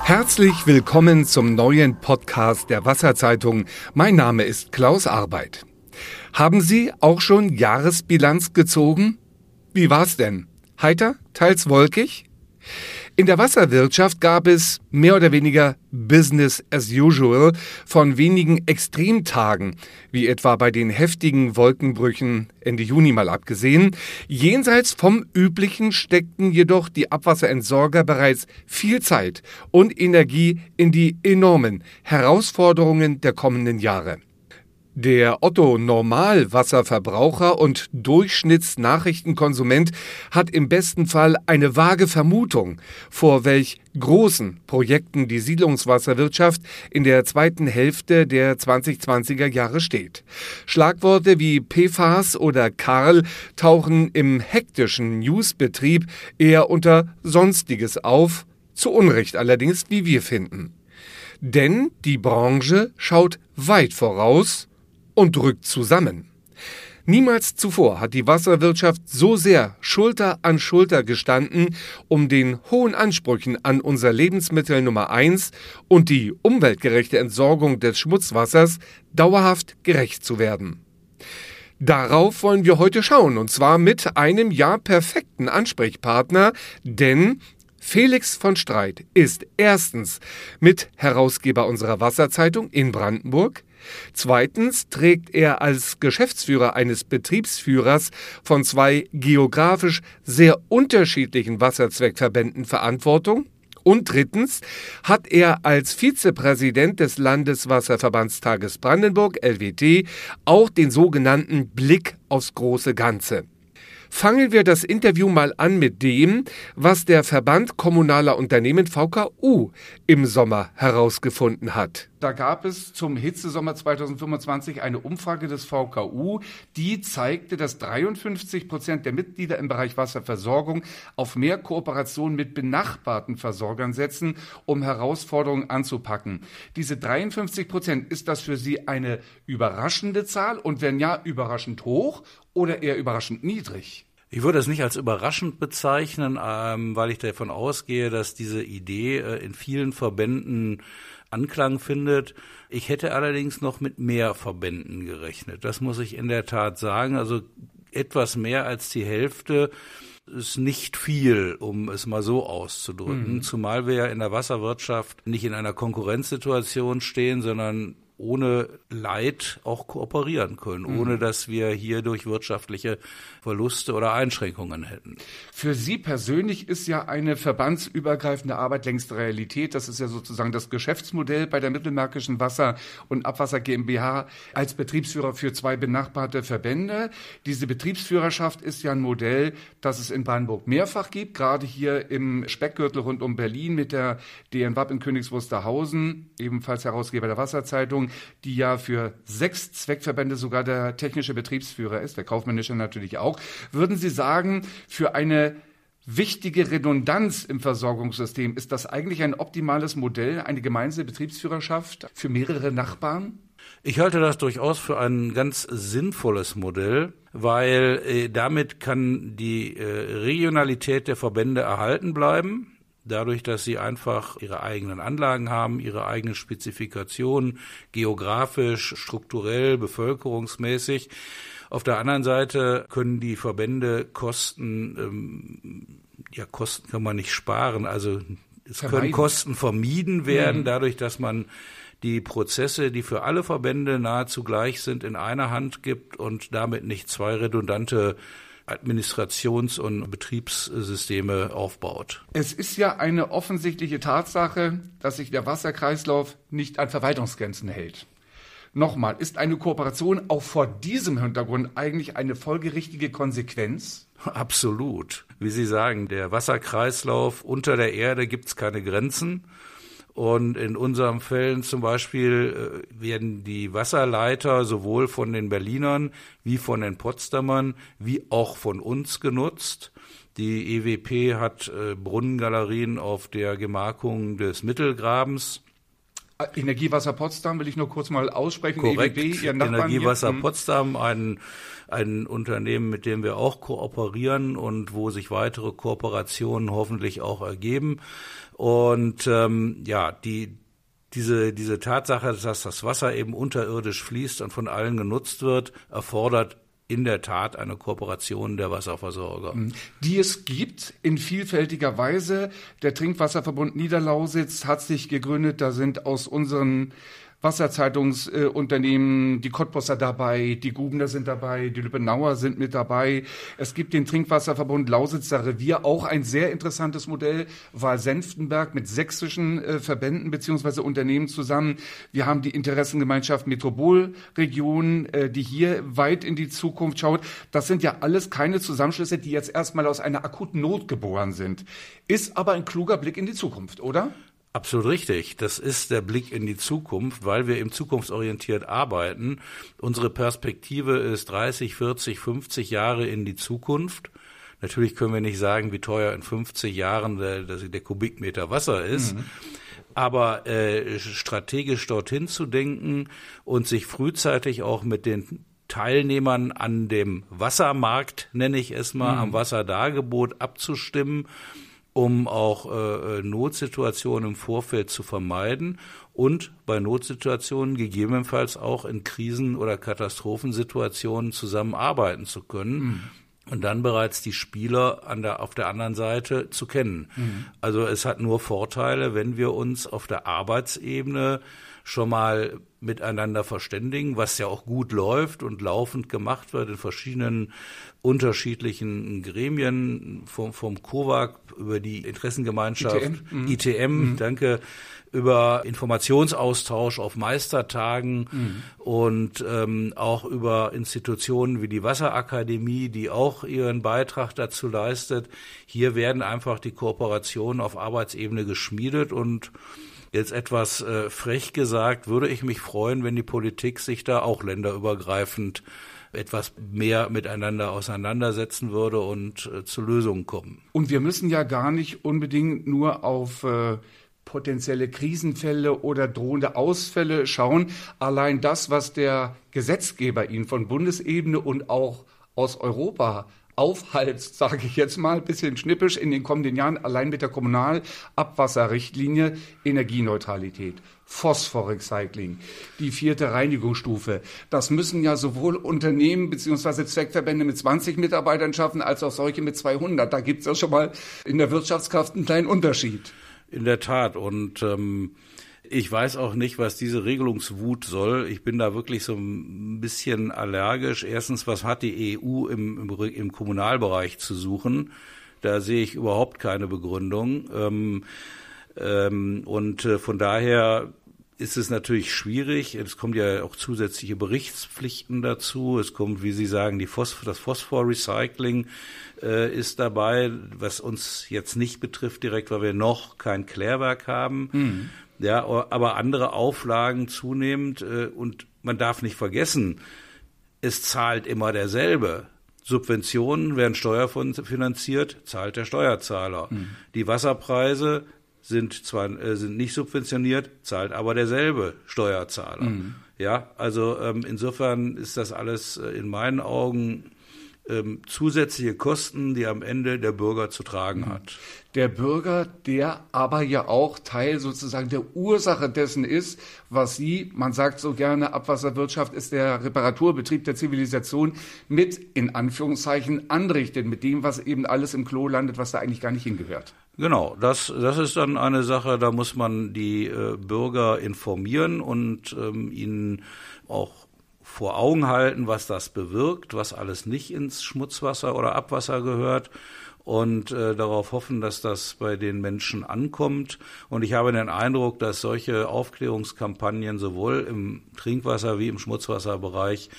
Herzlich willkommen zum neuen Podcast der Wasserzeitung. Mein Name ist Klaus Arbeit. Haben Sie auch schon Jahresbilanz gezogen? Wie war's denn? Heiter, teils wolkig? In der Wasserwirtschaft gab es mehr oder weniger Business as usual von wenigen Extremtagen, wie etwa bei den heftigen Wolkenbrüchen Ende Juni mal abgesehen. Jenseits vom Üblichen steckten jedoch die Abwasserentsorger bereits viel Zeit und Energie in die enormen Herausforderungen der kommenden Jahre. Der Otto-Normalwasserverbraucher und Durchschnittsnachrichtenkonsument hat im besten Fall eine vage Vermutung, vor welch großen Projekten die Siedlungswasserwirtschaft in der zweiten Hälfte der 2020er Jahre steht. Schlagworte wie PFAS oder Karl tauchen im hektischen Newsbetrieb eher unter Sonstiges auf, zu Unrecht allerdings, wie wir finden. Denn die Branche schaut weit voraus und drückt zusammen. Niemals zuvor hat die Wasserwirtschaft so sehr Schulter an Schulter gestanden, um den hohen Ansprüchen an unser Lebensmittel Nummer 1 und die umweltgerechte Entsorgung des Schmutzwassers dauerhaft gerecht zu werden. Darauf wollen wir heute schauen, und zwar mit einem perfekten Ansprechpartner, denn Felix von Streit ist erstens Mitherausgeber unserer Wasserzeitung in Brandenburg. Zweitens trägt er als Geschäftsführer eines Betriebsführers von 2 geografisch sehr unterschiedlichen Wasserzweckverbänden Verantwortung. Und drittens hat er als Vizepräsident des Landeswasserverbandstages Brandenburg, LWT, auch den sogenannten Blick aufs große Ganze. Fangen wir das Interview mal an mit dem, was der Verband Kommunaler Unternehmen VKU im Sommer herausgefunden hat. Da gab es zum Hitzesommer 2025 eine Umfrage des VKU, die zeigte, dass 53% der Mitglieder im Bereich Wasserversorgung auf mehr Kooperation mit benachbarten Versorgern setzen, um Herausforderungen anzupacken. Diese 53%, ist das für Sie eine überraschende Zahl? Und wenn ja, überraschend hoch oder eher überraschend niedrig? Ich würde es nicht als überraschend bezeichnen, weil ich davon ausgehe, dass diese Idee in vielen Verbänden Anklang findet. Ich hätte allerdings noch mit mehr Verbänden gerechnet. Das muss ich in der Tat sagen. Also etwas mehr als die Hälfte ist nicht viel, um es mal so auszudrücken. Zumal wir ja in der Wasserwirtschaft nicht in einer Konkurrenzsituation stehen, sondern ohne Leid auch kooperieren können, ohne dass wir hier durch wirtschaftliche Verluste oder Einschränkungen hätten. Für Sie persönlich ist ja eine verbandsübergreifende Arbeit längst Realität. Das ist ja sozusagen das Geschäftsmodell bei der Mittelmärkischen Wasser- und Abwasser GmbH als Betriebsführer für 2 benachbarte Verbände. Diese Betriebsführerschaft ist ja ein Modell, das es in Brandenburg mehrfach gibt, gerade hier im Speckgürtel rund um Berlin mit der DN-WAP in Königs Wusterhausen, ebenfalls Herausgeber der Wasserzeitung, die ja für 6 Zweckverbände sogar der technische Betriebsführer ist, der kaufmännische natürlich auch. Würden Sie sagen, für eine wichtige Redundanz im Versorgungssystem ist das eigentlich ein optimales Modell, eine gemeinsame Betriebsführerschaft für mehrere Nachbarn? Ich halte das durchaus für ein ganz sinnvolles Modell, weil damit kann die Regionalität der Verbände erhalten bleiben. Dadurch, dass sie einfach ihre eigenen Anlagen haben, ihre eigenen Spezifikationen, geografisch, strukturell, bevölkerungsmäßig. Auf der anderen Seite können die Verbände Kosten kann man nicht sparen, also es können Kosten vermieden werden, dadurch, dass man die Prozesse, die für alle Verbände nahezu gleich sind, in einer Hand gibt und damit nicht 2 redundante Administrations- und Betriebssysteme aufbaut. Es ist ja eine offensichtliche Tatsache, dass sich der Wasserkreislauf nicht an Verwaltungsgrenzen hält. Nochmal, ist eine Kooperation auch vor diesem Hintergrund eigentlich eine folgerichtige Konsequenz? Absolut. Wie Sie sagen, der Wasserkreislauf unter der Erde gibt es keine Grenzen. Und in unseren Fällen zum Beispiel werden die Wasserleiter sowohl von den Berlinern wie von den Potsdamern wie auch von uns genutzt. Die EWP hat Brunnengalerien auf der Gemarkung des Mittelgrabens. Energiewasser Potsdam will ich nur kurz mal aussprechen. Korrekt. EWB, Ihr Nachbarn Energiewasser hier. Potsdam, ein Unternehmen, mit dem wir auch kooperieren und wo sich weitere Kooperationen hoffentlich auch ergeben. Und diese Tatsache, dass das Wasser eben unterirdisch fließt und von allen genutzt wird, erfordert in der Tat eine Kooperation der Wasserversorger. Die es gibt in vielfältiger Weise. Der Trinkwasserverbund Niederlausitz hat sich gegründet. Da sind aus unseren Wasserzeitungsunternehmen, die Cottbusser dabei, die Gubner sind dabei, die Lübbenauer sind mit dabei. Es gibt den Trinkwasserverbund Lausitzer Revier, auch ein sehr interessantes Modell, Wahl-Senftenberg mit sächsischen Verbänden bzw. Unternehmen zusammen. Wir haben die Interessengemeinschaft Metropolregion, die hier weit in die Zukunft schaut. Das sind ja alles keine Zusammenschlüsse, die jetzt erstmal aus einer akuten Not geboren sind. Ist aber ein kluger Blick in die Zukunft, oder? Absolut richtig. Das ist der Blick in die Zukunft, weil wir eben zukunftsorientiert arbeiten. Unsere Perspektive ist 30, 40, 50 Jahre in die Zukunft. Natürlich können wir nicht sagen, wie teuer in 50 Jahren der Kubikmeter Wasser ist. Aber strategisch dorthin zu denken und sich frühzeitig auch mit den Teilnehmern an dem Wassermarkt, nenne ich es mal, am Wasserdargebot abzustimmen, um auch Notsituationen im Vorfeld zu vermeiden und bei Notsituationen gegebenenfalls auch in Krisen- oder Katastrophensituationen zusammenarbeiten zu können und dann bereits die Spieler auf der anderen Seite zu kennen. Also es hat nur Vorteile, wenn wir uns auf der Arbeitsebene schon mal miteinander verständigen, was ja auch gut läuft und laufend gemacht wird in verschiedenen unterschiedlichen Gremien, vom COVAG über die Interessengemeinschaft, ITM, danke, über Informationsaustausch auf Meistertagen und auch über Institutionen wie die Wasserakademie, die auch ihren Beitrag dazu leistet. Hier werden einfach die Kooperationen auf Arbeitsebene geschmiedet und jetzt etwas frech gesagt, würde ich mich freuen, wenn die Politik sich da auch länderübergreifend etwas mehr miteinander auseinandersetzen würde und zu Lösungen kommen. Und wir müssen ja gar nicht unbedingt nur auf potenzielle Krisenfälle oder drohende Ausfälle schauen. Allein das, was der Gesetzgeber Ihnen von Bundesebene und auch aus Europa aufhalst, sage ich jetzt mal, ein bisschen schnippisch in den kommenden Jahren, allein mit der Kommunalabwasserrichtlinie, Energieneutralität, Phosphorrecycling, die 4. Reinigungsstufe. Das müssen ja sowohl Unternehmen bzw. Zweckverbände mit 20 Mitarbeitern schaffen, als auch solche mit 200. Da gibt es ja schon mal in der Wirtschaftskraft einen kleinen Unterschied. In der Tat. Und ich weiß auch nicht, was diese Regelungswut soll. Ich bin da wirklich so ein bisschen allergisch. Erstens, was hat die EU im Kommunalbereich zu suchen? Da sehe ich überhaupt keine Begründung. Von daher ist es natürlich schwierig. Es kommen ja auch zusätzliche Berichtspflichten dazu. Es kommt, wie Sie sagen, das Phosphorrecycling ist dabei, was uns jetzt nicht betrifft direkt, weil wir noch kein Klärwerk haben. Ja, aber andere Auflagen zunehmend. Und man darf nicht vergessen, es zahlt immer derselbe. Subventionen werden steuerfinanziert, zahlt der Steuerzahler. Die Wasserpreise sind nicht subventioniert, zahlt aber derselbe Steuerzahler. Ja, also insofern ist das alles in meinen Augen zusätzliche Kosten, die am Ende der Bürger zu tragen hat. Der Bürger, der aber ja auch Teil sozusagen der Ursache dessen ist, was Sie, man sagt so gerne, Abwasserwirtschaft ist der Reparaturbetrieb der Zivilisation, mit, in Anführungszeichen, anrichtet, mit dem, was eben alles im Klo landet, was da eigentlich gar nicht hingehört. Genau, das ist dann eine Sache, da muss man die Bürger informieren und ihnen auch vor Augen halten, was das bewirkt, was alles nicht ins Schmutzwasser oder Abwasser gehört und darauf hoffen, dass das bei den Menschen ankommt. Und ich habe den Eindruck, dass solche Aufklärungskampagnen sowohl im Trinkwasser wie im Schmutzwasserbereich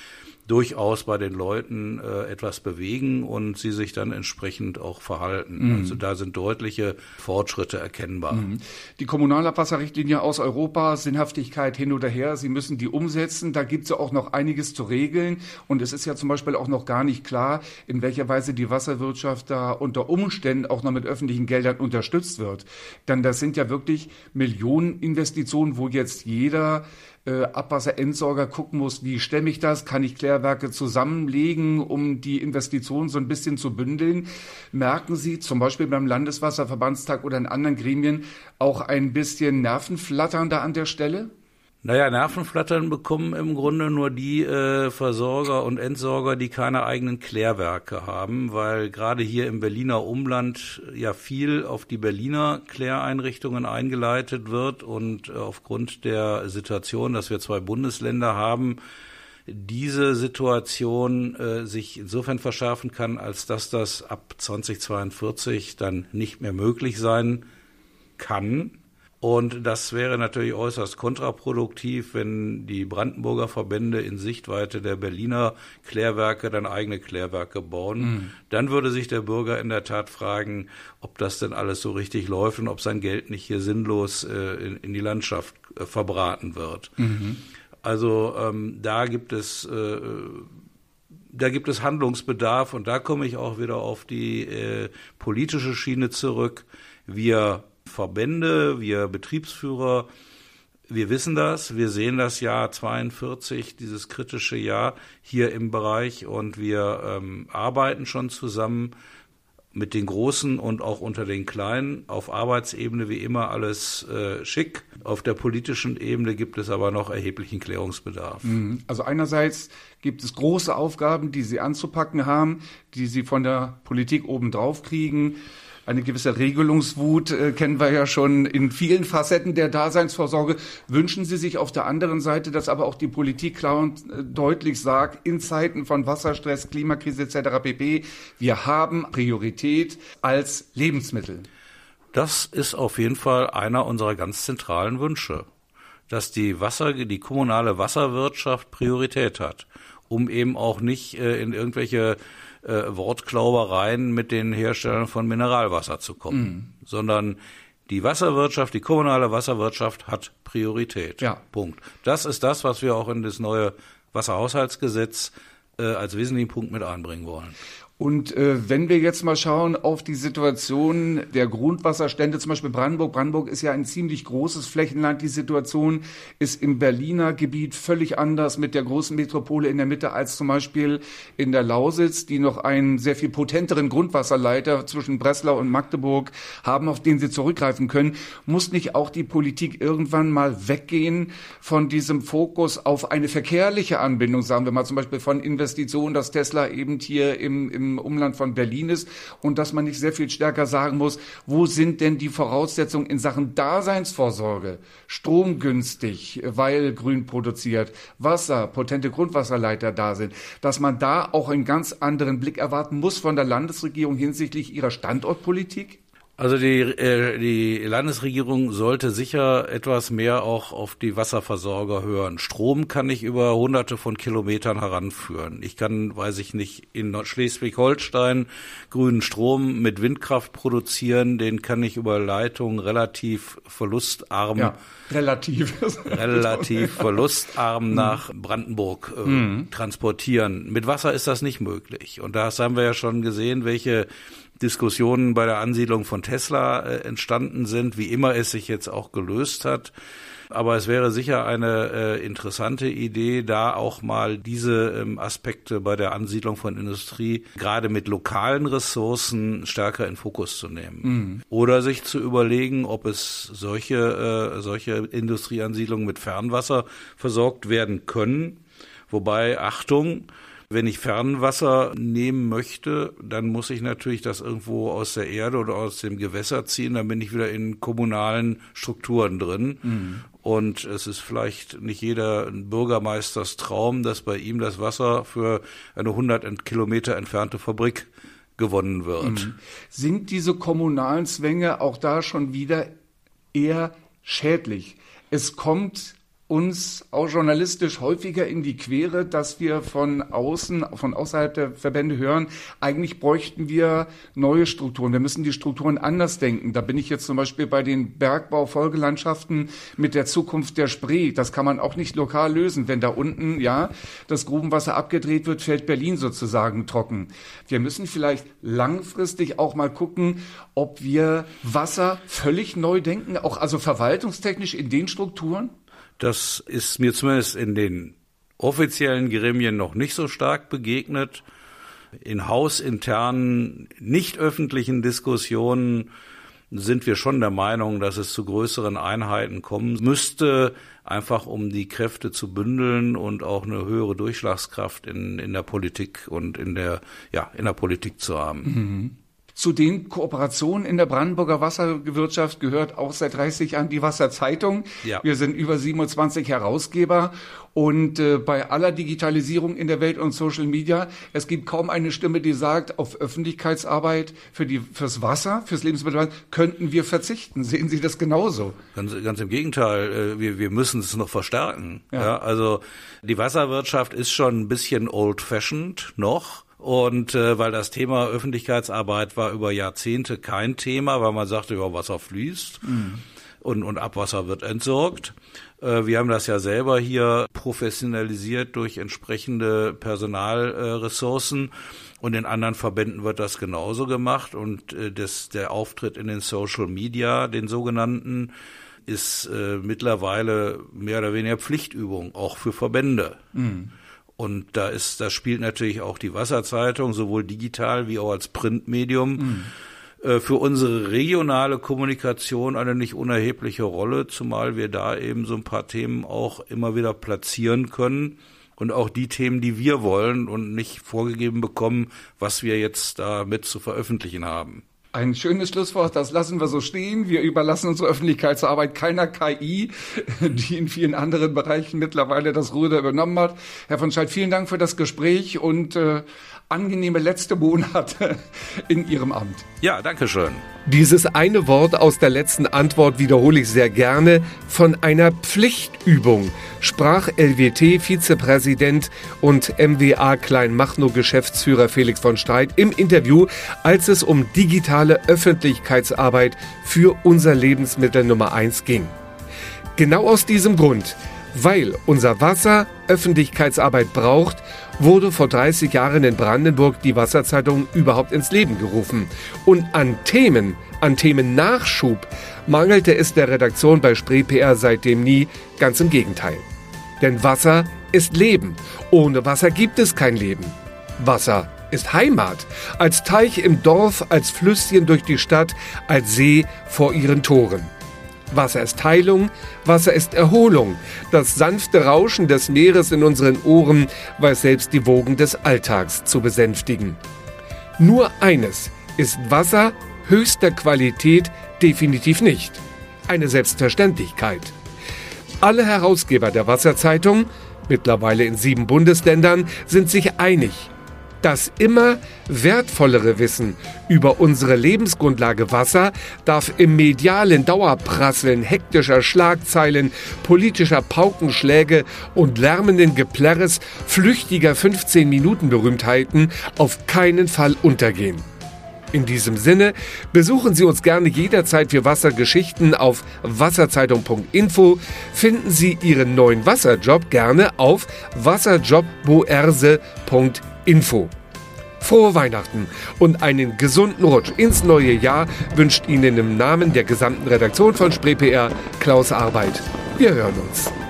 durchaus bei den Leuten etwas bewegen und sie sich dann entsprechend auch verhalten. Also da sind deutliche Fortschritte erkennbar. Die Kommunalabwasserrichtlinie aus Europa, Sinnhaftigkeit hin oder her, Sie müssen die umsetzen. Da gibt es ja auch noch einiges zu regeln. Und es ist ja zum Beispiel auch noch gar nicht klar, in welcher Weise die Wasserwirtschaft da unter Umständen auch noch mit öffentlichen Geldern unterstützt wird. Denn das sind ja wirklich Millioneninvestitionen, wo jetzt jeder Abwasserentsorger gucken muss, wie stemme ich das, kann ich Klärwerke zusammenlegen, um die Investitionen so ein bisschen zu bündeln. Merken Sie zum Beispiel beim Landeswasserverbandstag oder in anderen Gremien auch ein bisschen Nervenflattern da an der Stelle? Naja, Nervenflattern bekommen im Grunde nur die Versorger und Entsorger, die keine eigenen Klärwerke haben, weil gerade hier im Berliner Umland ja viel auf die Berliner Kläreinrichtungen eingeleitet wird und aufgrund der Situation, dass wir 2 Bundesländer haben, diese Situation sich insofern verschärfen kann, als dass das ab 2042 dann nicht mehr möglich sein kann. Und das wäre natürlich äußerst kontraproduktiv, wenn die Brandenburger Verbände in Sichtweite der Berliner Klärwerke dann eigene Klärwerke bauen. Dann würde sich der Bürger in der Tat fragen, ob das denn alles so richtig läuft und ob sein Geld nicht hier sinnlos in die Landschaft verbraten wird. Also da gibt es Handlungsbedarf und da komme ich auch wieder auf die politische Schiene zurück. Wir Verbände, wir Betriebsführer, wir wissen das, wir sehen das Jahr 42, dieses kritische Jahr hier im Bereich und wir arbeiten schon zusammen mit den Großen und auch unter den Kleinen. Auf Arbeitsebene wie immer alles schick. Auf der politischen Ebene gibt es aber noch erheblichen Klärungsbedarf. Also einerseits gibt es große Aufgaben, die Sie anzupacken haben, die Sie von der Politik obendrauf kriegen. Eine gewisse Regelungswut kennen wir ja schon in vielen Facetten der Daseinsvorsorge. Wünschen Sie sich auf der anderen Seite, dass aber auch die Politik klar und deutlich sagt, in Zeiten von Wasserstress, Klimakrise etc. pp., wir haben Priorität als Lebensmittel? Das ist auf jeden Fall einer unserer ganz zentralen Wünsche, dass die kommunale Wasserwirtschaft Priorität hat, um eben auch nicht in irgendwelche Wortklaubereien mit den Herstellern von Mineralwasser zu kommen, sondern die Wasserwirtschaft, die kommunale Wasserwirtschaft hat Priorität. Ja. Punkt. Das ist das, was wir auch in das neue Wasserhaushaltsgesetz als wesentlichen Punkt mit einbringen wollen. Und wenn wir jetzt mal schauen auf die Situation der Grundwasserstände, zum Beispiel Brandenburg. Brandenburg ist ja ein ziemlich großes Flächenland. Die Situation ist im Berliner Gebiet völlig anders mit der großen Metropole in der Mitte als zum Beispiel in der Lausitz, die noch einen sehr viel potenteren Grundwasserleiter zwischen Breslau und Magdeburg haben, auf den sie zurückgreifen können. Muss nicht auch die Politik irgendwann mal weggehen von diesem Fokus auf eine verkehrliche Anbindung, sagen wir mal zum Beispiel von Investitionen, dass Tesla eben hier im Umland von Berlin ist und dass man nicht sehr viel stärker sagen muss, wo sind denn die Voraussetzungen in Sachen Daseinsvorsorge, stromgünstig, weil grün produziert, Wasser, potente Grundwasserleiter da sind, dass man da auch einen ganz anderen Blick erwarten muss von der Landesregierung hinsichtlich ihrer Standortpolitik? Also die Landesregierung sollte sicher etwas mehr auch auf die Wasserversorger hören. Strom kann ich über hunderte von Kilometern heranführen. Ich kann, weiß ich nicht, in Schleswig-Holstein grünen Strom mit Windkraft produzieren. Den kann ich über Leitungen relativ verlustarm verlustarm nach Brandenburg transportieren. Mit Wasser ist das nicht möglich. Und das haben wir ja schon gesehen, welche Diskussionen bei der Ansiedlung von Tesla entstanden sind, wie immer es sich jetzt auch gelöst hat. Aber es wäre sicher eine interessante Idee, da auch mal diese Aspekte bei der Ansiedlung von Industrie gerade mit lokalen Ressourcen stärker in Fokus zu nehmen. Oder sich zu überlegen, ob es solche Industrieansiedlungen mit Fernwasser versorgt werden können. Wobei, Achtung, wenn ich Fernwasser nehmen möchte, dann muss ich natürlich das irgendwo aus der Erde oder aus dem Gewässer ziehen. Dann bin ich wieder in kommunalen Strukturen drin. Und es ist vielleicht nicht jeder Bürgermeisters Traum, dass bei ihm das Wasser für eine 100 Kilometer entfernte Fabrik gewonnen wird. Sind diese kommunalen Zwänge auch da schon wieder eher schädlich? Es kommt uns auch journalistisch häufiger in die Quere, dass wir von außerhalb der Verbände hören, eigentlich bräuchten wir neue Strukturen. Wir müssen die Strukturen anders denken. Da bin ich jetzt zum Beispiel bei den Bergbaufolgelandschaften mit der Zukunft der Spree. Das kann man auch nicht lokal lösen. Wenn da unten, das Grubenwasser abgedreht wird, fällt Berlin sozusagen trocken. Wir müssen vielleicht langfristig auch mal gucken, ob wir Wasser völlig neu denken, auch also verwaltungstechnisch in den Strukturen. Das ist mir zumindest in den offiziellen Gremien noch nicht so stark begegnet. In hausinternen, nicht öffentlichen Diskussionen sind wir schon der Meinung, dass es zu größeren Einheiten kommen müsste, einfach um die Kräfte zu bündeln und auch eine höhere Durchschlagskraft in der Politik und in der Politik zu haben. Mhm. Zu den Kooperationen in der Brandenburger Wasserwirtschaft gehört auch seit 30 Jahren die Wasserzeitung. Ja. Wir sind über 27 Herausgeber und bei aller Digitalisierung in der Welt und Social Media, es gibt kaum eine Stimme, die sagt, auf Öffentlichkeitsarbeit fürs Wasser, fürs Lebensmittel könnten wir verzichten. Sehen Sie das genauso? Ganz im Gegenteil, wir müssen es noch verstärken. Ja, also die Wasserwirtschaft ist schon ein bisschen old-fashioned noch. Und weil das Thema Öffentlichkeitsarbeit war über Jahrzehnte kein Thema, weil man sagte, Wasser fließt und Abwasser wird entsorgt. Wir haben das ja selber hier professionalisiert durch entsprechende Personalressourcen und in anderen Verbänden wird das genauso gemacht. Und der Auftritt in den Social Media, den sogenannten, ist mittlerweile mehr oder weniger Pflichtübung, auch für Verbände. Mhm. Und da spielt natürlich auch die Wasserzeitung, sowohl digital wie auch als Printmedium, für unsere regionale Kommunikation eine nicht unerhebliche Rolle, zumal wir da eben so ein paar Themen auch immer wieder platzieren können und auch die Themen, die wir wollen und nicht vorgegeben bekommen, was wir jetzt da mit zu veröffentlichen haben. Ein schönes Schlusswort, das lassen wir so stehen. Wir überlassen unsere Öffentlichkeitsarbeit keiner KI, die in vielen anderen Bereichen mittlerweile das Ruder übernommen hat. Herr von Scheidt, vielen Dank für das Gespräch und angenehme letzte Monate in Ihrem Amt. Ja, danke schön. Dieses eine Wort aus der letzten Antwort wiederhole ich sehr gerne. Von einer Pflichtübung sprach LWT-Vizepräsident und MWA Kleinmachnow-Geschäftsführer Felix von Streit im Interview, als es um digitale Öffentlichkeitsarbeit für unser Lebensmittel Nummer 1 ging. Genau aus diesem Grund, weil unser Wasser Öffentlichkeitsarbeit braucht, wurde vor 30 Jahren in Brandenburg die Wasserzeitung überhaupt ins Leben gerufen. Und an Themennachschub mangelte es der Redaktion bei Spree PR seitdem nie, ganz im Gegenteil. Denn Wasser ist Leben. Ohne Wasser gibt es kein Leben. Wasser ist Heimat. Als Teich im Dorf, als Flüsschen durch die Stadt, als See vor ihren Toren. Wasser ist Heilung, Wasser ist Erholung. Das sanfte Rauschen des Meeres in unseren Ohren weiß selbst die Wogen des Alltags zu besänftigen. Nur eines ist Wasser höchster Qualität definitiv nicht. Eine Selbstverständlichkeit. Alle Herausgeber der Wasserzeitung, mittlerweile in 7 Bundesländern, sind sich einig. Das immer wertvollere Wissen über unsere Lebensgrundlage Wasser darf im medialen Dauerprasseln hektischer Schlagzeilen, politischer Paukenschläge und lärmenden Geplärres flüchtiger 15-Minuten-Berühmtheiten auf keinen Fall untergehen. In diesem Sinne besuchen Sie uns gerne jederzeit für Wassergeschichten auf wasserzeitung.info. Finden Sie Ihren neuen Wasserjob gerne auf wasserjobboerse.info. Frohe Weihnachten und einen gesunden Rutsch ins neue Jahr wünscht Ihnen im Namen der gesamten Redaktion von Spree PR Klaus Arbeit. Wir hören uns.